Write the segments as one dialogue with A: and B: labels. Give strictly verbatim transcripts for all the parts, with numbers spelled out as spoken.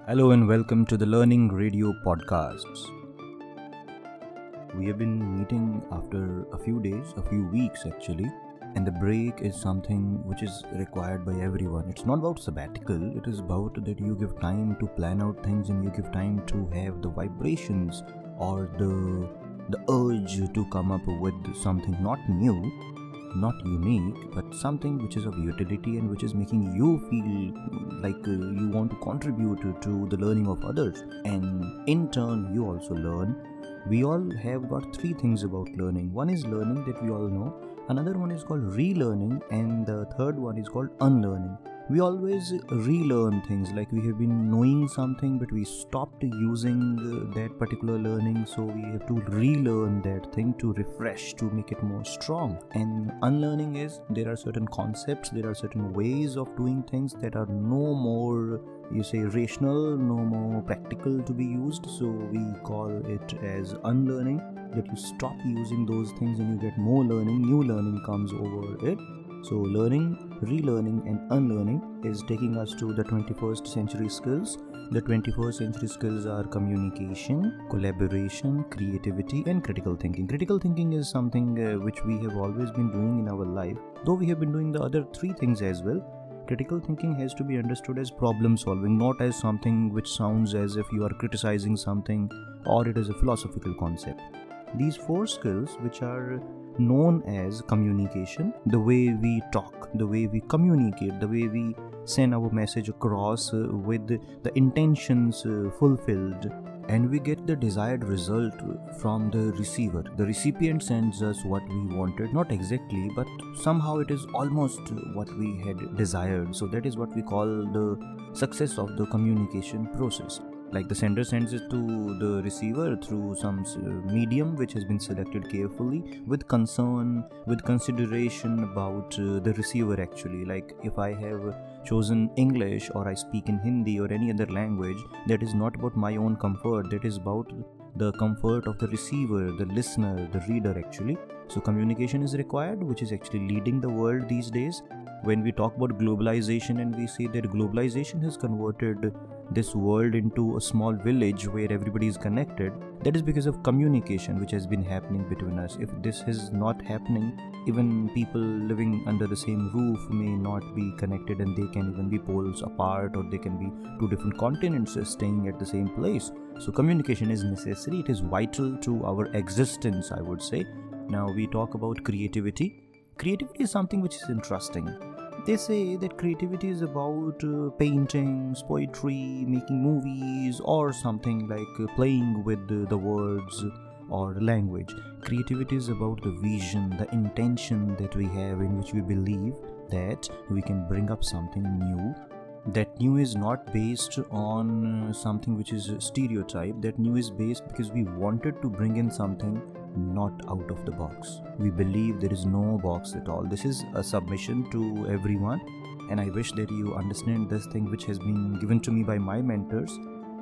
A: Hello and welcome to the Learning Radio Podcasts. We have been meeting after a few days, a few weeks actually, and the break is something which is required by everyone. It's not about sabbatical, it is about that you give time to plan out things and you give time to have the vibrations or the the urge to come up with something not new, not unique, but something which is of utility and which is making you feel like uh, you want to contribute to, to the learning of others, and in turn you also learn. We all have got three things about learning. One is learning, that we all know, another one is called relearning, and the third one is called unlearning. We always relearn things, like we have been knowing something but we stopped using uh, that particular learning, so we have to relearn that thing to refresh, to make it more strong. And unlearning is, there are certain concepts, there are certain ways of doing things that are no more, you say, rational, no more practical to be used, so we call it as unlearning, that you stop using those things and you get more learning, new learning comes over it. So learning, relearning and unlearning is taking us to the twenty-first century skills. The twenty-first century skills are communication, collaboration, creativity and critical thinking. Critical thinking is something uh, which we have always been doing in our life, though we have been doing the other three things as well. Critical thinking has to be understood as problem solving, not as something which sounds as if you are criticizing something or it is a philosophical concept. These four skills, which are known as communication, the way we talk, the way we communicate, the way we send our message across uh, with the intentions uh, fulfilled, and we get the desired result from the receiver. The recipient sends us what we wanted, not exactly, but somehow it is almost what we had desired. So that is what we call the success of the communication process. Like the sender sends it to the receiver through some medium which has been selected carefully, with concern, with consideration about uh, the receiver actually. Like if I have chosen English or I speak in Hindi or any other language, that is not about my own comfort, that is about the comfort of the receiver, the listener, the reader actually. So communication is required, which is actually leading the world these days. When we talk about globalization and we say that globalization has converted this world into a small village where everybody is connected, that is because of communication which has been happening between us. If this is not happening, even people living under the same roof may not be connected, and they can even be poles apart, or they can be two different continents staying at the same place. So communication is necessary, it is vital to our existence, I would say. Now we talk about creativity. Creativity is something which is interesting. They say that creativity is about uh, paintings, poetry, making movies, or something like uh, playing with the, the words or language. Creativity is about the vision, the intention that we have, in which we believe that we can bring up something new. That new is not based on something which is a stereotype. That new is based because we wanted to bring in something not out of the box. We believe there is no box at all. This is a submission to everyone, and I wish that you understand this thing which has been given to me by my mentors.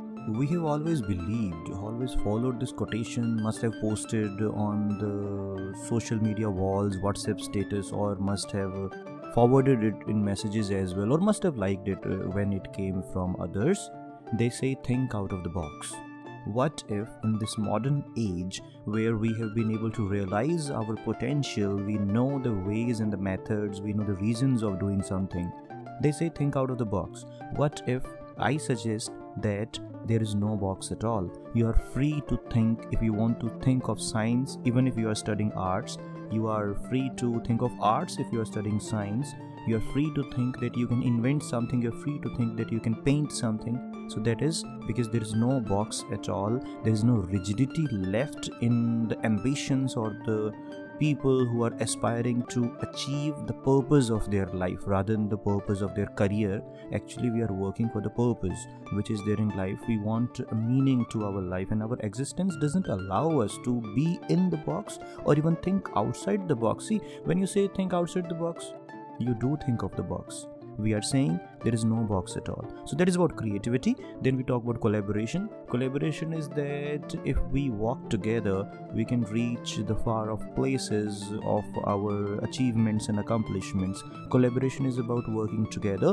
A: We have always believed, always followed this quotation, must have posted on the social media walls, WhatsApp status, or must have forwarded it in messages as well, or must have liked it uh, when it came from others. They say, think out of the box. What if in this modern age, where we have been able to realize our potential, we know the ways and the methods, we know the reasons of doing something, they say think out of the box. What if I suggest that there is no box at all? You are free to think. If you want to think of science, even if you are studying arts, you are free to think of arts. If you are studying science, you are free to think that you can invent something, you are free to think that you can paint something. So that is because there is no box at all. There is no rigidity left in the ambitions or the people who are aspiring to achieve the purpose of their life rather than the purpose of their career. Actually, we are working for the purpose which is there in life. We want a meaning to our life, and our existence doesn't allow us to be in the box or even think outside the box. See, when you say think outside the box, you do think of the box. We are saying there is no box at all. So that is about creativity. Then we talk about collaboration. Collaboration is that if we work together, we can reach the far off places of our achievements and accomplishments. Collaboration is about working together.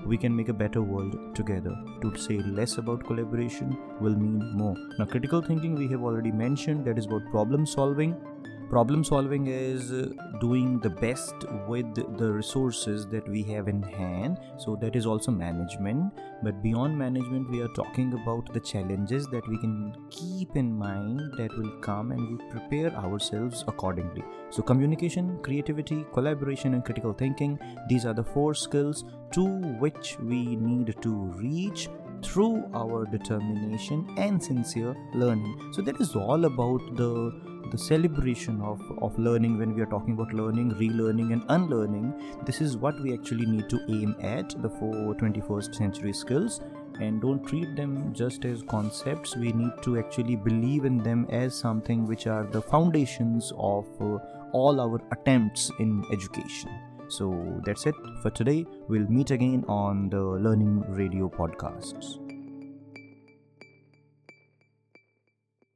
A: we can make a better world together. To say less about collaboration will mean more. Now, critical thinking we have already mentioned, that is about problem solving. Problem solving is uh, doing the best with the resources that we have in hand. So that is also management. But beyond management, we are talking about the challenges that we can keep in mind that will come, and we prepare ourselves accordingly. So communication, creativity, collaboration, and critical thinking, these are the four skills to which we need to reach through our determination and sincere learning. So that is all about the the celebration of, of learning. When we are talking about learning, relearning, and unlearning, this is what we actually need to aim at, the four twenty-first century skills. And don't treat them just as concepts. We need to actually believe in them as something which are the foundations of uh, all our attempts in education. So that's it for today. We'll meet again on the Learning Radio podcasts.